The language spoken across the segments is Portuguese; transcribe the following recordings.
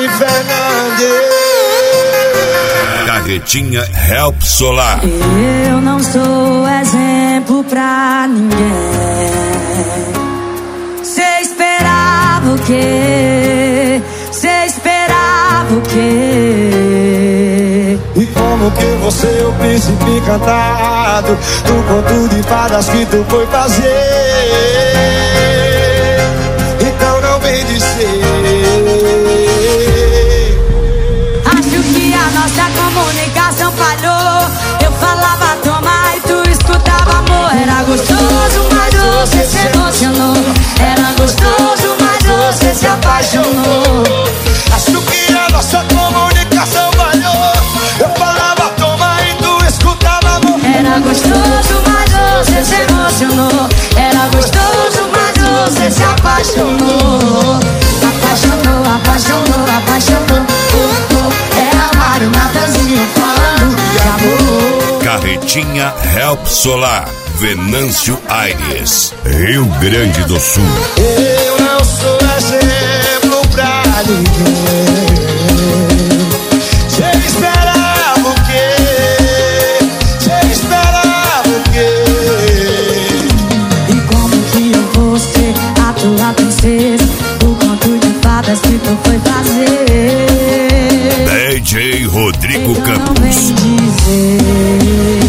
Mari Fernandes. Carretinha Help Solar. Eu não sou exemplo pra ninguém. Cê esperava o quê? Cê esperava o quê? E como que você é o príncipe encantado do conto de fadas que tu foi fazer? Então não vem dizer. Acho que a nossa comunicação falhou. Eu falava toma e tu escutava amor. Era gostoso, mas você se emocionou. Era gostoso, mas você se apaixonou. Acho que a nossa comunicação falhou. Eu falava toma e tu escutava amor. Era gostoso, mas você se emocionou. Era gostoso, mas você se apaixonou. Apaixonou, apaixonou, apaixonou. É Mário Natanzinho falando de amor. Carretinha Help Solar. Venâncio Aires, Rio Grande do Sul. Eu não sou exemplo pra ninguém. Cê esperava o quê? Cê esperava o quê? E como que eu vou ser a tua princesa? O conto de fadas que tu foi fazer. DJ Rodrigo Então Campos. não vem dizer.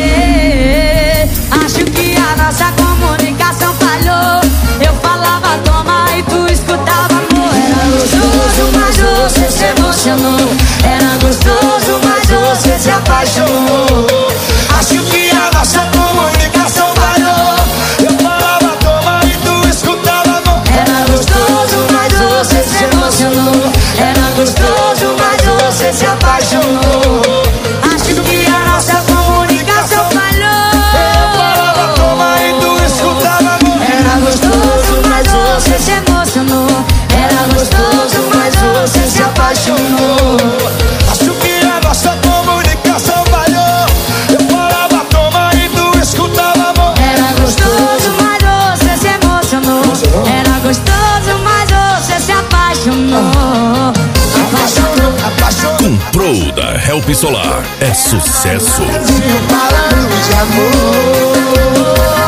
Acho que a nossa comunicação falhou. Eu falava toma e tu escutava amor. Era gostoso, mas você se emocionou. Era gostoso, mas você se apaixonou. Acho que a nossa comunicação falhou. Eu falava toma e tu escutava amor. Era gostoso, mas você se emocionou. Era gostoso, mas você se apaixonou. Acho que a nossa comunicação falhou. Eu falava toma e tu escutava amor. Era gostoso, mas você se emocionou. Era gostoso, mas você se apaixonou. Acho que a nossa comunicação falhou. Eu falava toma e tu escutava amor. Era gostoso, mas você se emocionou. Era gostoso, mas você se apaixonou. Apaixonou, Apaixonou. Comprou da Help Solar. É sucesso. Falando de amor.